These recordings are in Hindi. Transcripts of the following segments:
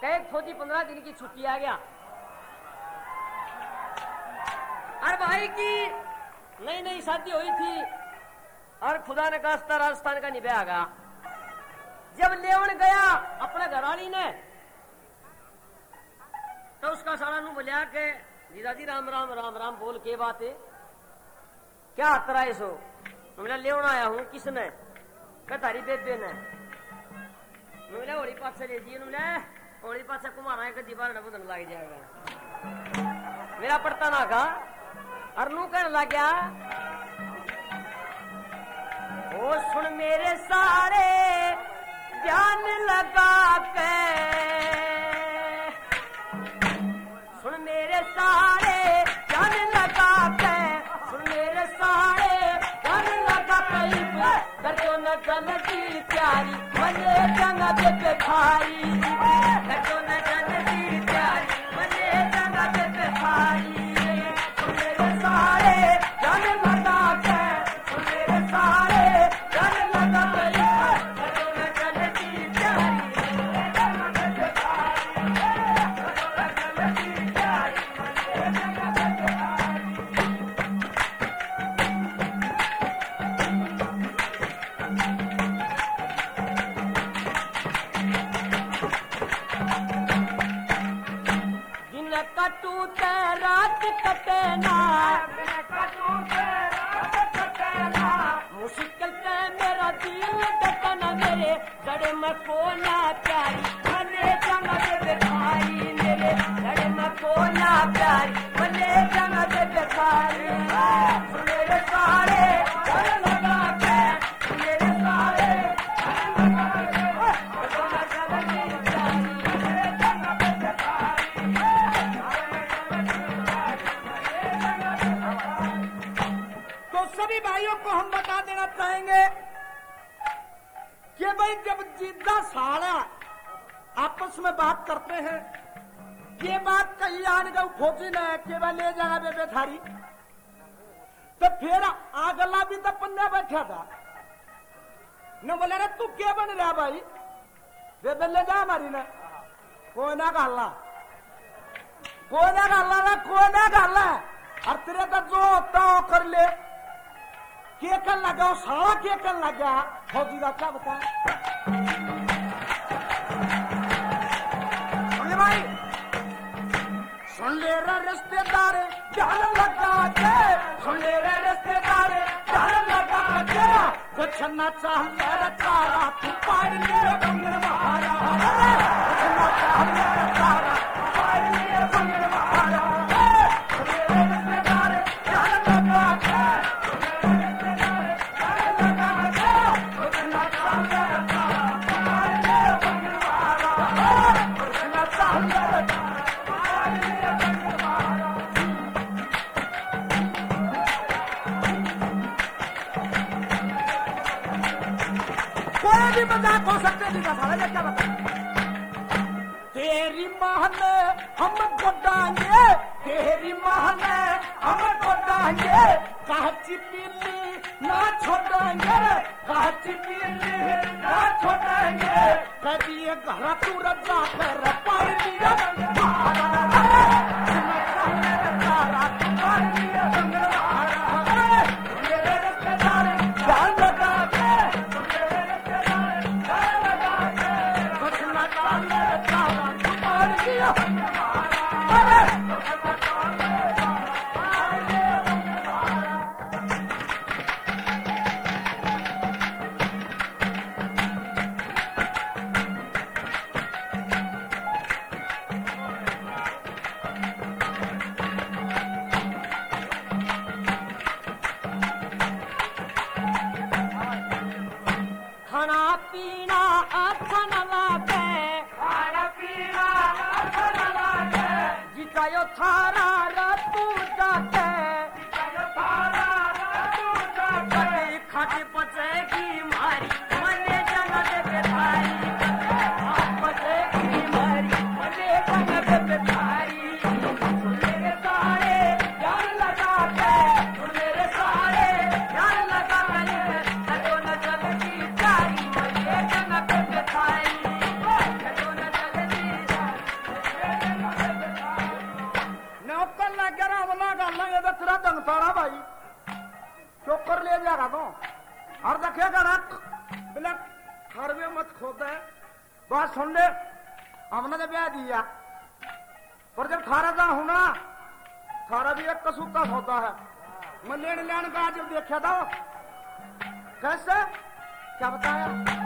कहे फौजी 15 दिन की छुट्टी आ गया। अरे भाई की नई नई शादी हुई थी और खुदा ने कहा राजस्थान का निभा आ गया। जब लेवन गया अपने घरवाली ने तो उसका सारा नु बोलिया के जीजाजी राम राम राम राम बोल के बात है क्या आता है सो मैं लेवन आया हूं किसने कह तारी बेबे ने बोले ओड़ी पास ले जी ओड़ी पास कुमारा है दीवार बदन लग जाएगा मेरा पड़ता ना का अरनू कहने लग गया ओ सुन मेरे सारे ध्यान लगा के सुन मेरे सारे ध्यान लगा के सुन मेरे सारे ध्यान लगा के कर तो न चलती प्यारी मने जंगा पे भाई कर तो न चलती प्यारी मने जंगा पे भाई सुन मेरे सारे ध्यान लगा के सुन मेरे सारे ध्यान लगा के कर तो न चलती प्यारी कटूते रात कटेना मुश्किल से मेरा दिल डटना मेरे गड़े में कोना प्यारी मने जंगा दे भाई मेरे गड़े में कोना प्यारी मने जंगा दे भाई मेरे सारे लगा के मेरे सारे सभी भाइयों को हम बता देना चाहेंगे कि भाई जब जिद्दा साला आपस में बात करते हैं ये बात कही आने का फौजी ने केवल ले जाना बेबे थारी तो फिर आगला भी तो पन्ना बैठा था न बोले रे तू क्या बन रहा भाई बेबे ले जा हमारी ने कोई ना गाला और तेरे का जो होता हो कर ले के कर लगा सारा के कर लगा फौजी का क्या बता भाई सुन ले रे रिश्तेदार ध्यान लगा के सुन ले रे रिश्तेदार ध्यान लगा के कुछ न चाह मेरा तारा तू पार ले बंगर महारा कुछ न चाह मेरा तारा पार ले बंगर महारा सुन ले रे रिश्तेदार ध्यान लगा के कोई भी मजाक हो सकते हैं साला क्या बता तेरी माँ ने हम गोडांगे तेरी माँ ने हम गोडांगे काची पीली ना छोड़ेंगे काची पीली ना छोड़ेंगे कभी ये घर तू रजा कर पार दिया थारा रतू जाते खाटी पचेगी मारी मने जंगा दे भाई पचेगी मारी मने जंगा दे भाई मेरे सारे यार लगा के मेरे सारे यार लगा के तो न चलती जारी मने जंगा दे भाई तो न चलती सुन ले, हमने तो ब्याह दिया, पर जब थारा जा हूं ना, थारा भी एक कसूता होता है। मैं लेन का जब देखा था, कैसे क्या बताया,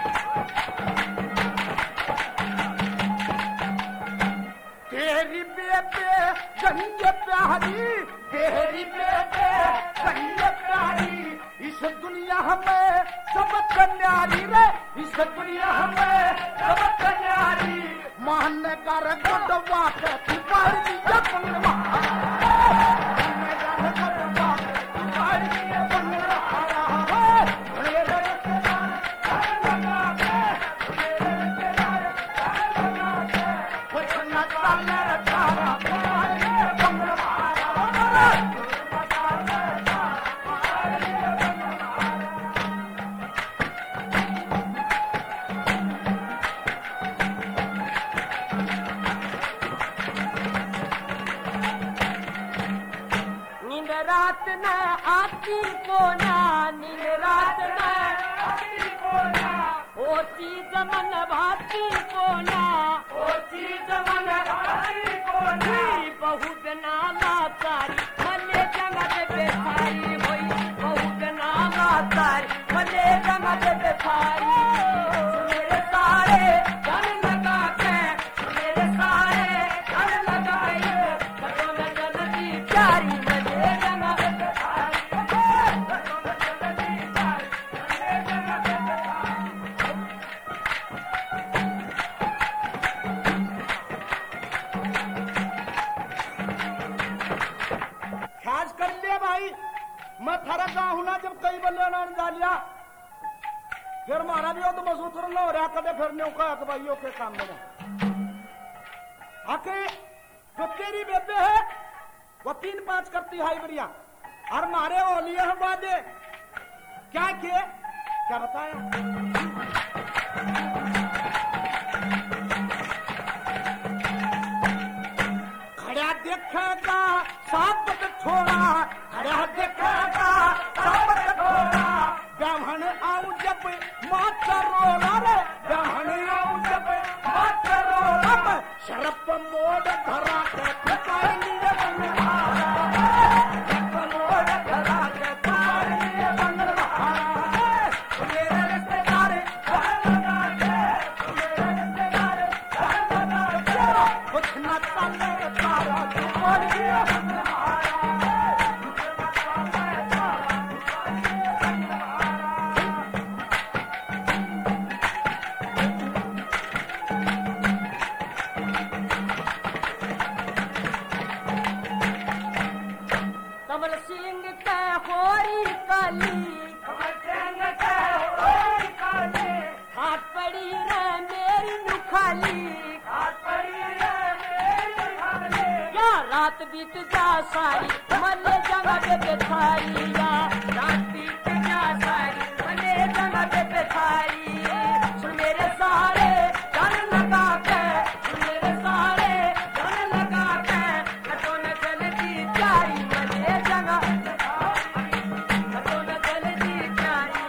तेरी बेबे कहिए प्यारी, तेरी बेबे कहिए प्यारी, इस दुनिया हमें सबसे न्यारी रे, इस दुनिया हमें सबसे न्यारी, मानने का रगड़वा के तुम्हारी दिया पंगवा, मानने का रगड़वा के तुम्हारी दिया पंगवा, रात न आती को ना, नींद रात न आती को ना, होती जमन भाती को ना, होती जमन भाती को ना, बहु बिना मातारी मने जगत बेसारी होई, बहु बिना मातारी मने जगत बेसारी, मेरे सारे धन लगा के, मेरे सारे धन लगा के, कदों न जल्दी प्यारी मैं थारा गाँव ना जब कई बल्ले डालिया, फिर मारा भी हो तो मसूद न हो रहा कदे, फिर ने कहा कि भाई के काम में आके जो तेरी बेबे है वो 3-5 करती हाई बढ़िया, और मारे हो लिए हम बादे क्या किए क्या बताया, खड़ा देखेगा साबत छोड़ा, खड़ा देखेगा साबत छोड़ा, ब्राह्मण आऊं जब माता रोला रे, ब्राह्मण आऊं जब माता रोला, शरप मोड़ धरा के पुकार लिए बंगला, शरप मोड़ धरा के पुकार लिए बंगला, मेरे रिश्तेदार लगा के, मेरे रिश्तेदार लगा के, कुछ न चले तारा तुम्हारी कमल सिंह के होरी काली, कमल सिंह के होरी काली, हाथ पड़ी रे मेरी नुखाली, हाथ पड़ी रे मेरी नुखाली, या रात बीत जा सारी मने जगह पे थारी, या रात बीत जा सारी मने जगह पे थारी, सुन मेरे सारे धन लगा के, सुन मेरे सारे धन लगा के, कटो न जल्दी प्यारी मने जगह, कटो न जल्दी प्यारी,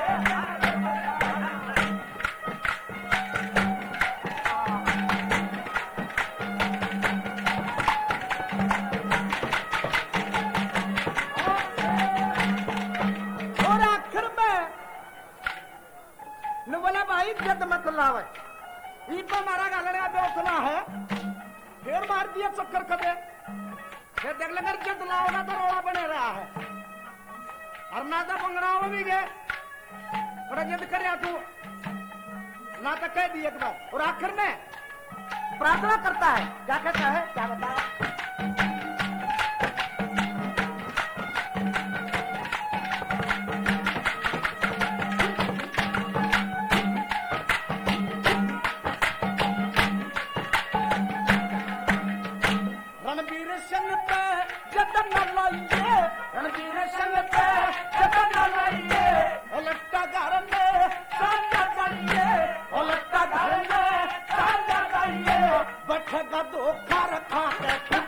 और आखिर में न बोला भाई जद मत लावे, ई तो मारा गालने पे उतना है, फिर मार दिया चक्कर कदे, फिर देख लेंगे जद लाओगा तो रोड़ा बने रहा है, और ना तो पंगड़ाओ भी गए, और जद कर तू ना तो कह दिए एक बार, और आखिर में प्रार्थना करता है, क्या कहता है क्या बताया, रणबीर सिंह पे जतन न लाइए, रणबीर सिंह पे जतन न लाइए, उलट्टा घर में साजा करिए, उलट्टा घर में साजा करिए, बैठेगा धोखा रखा के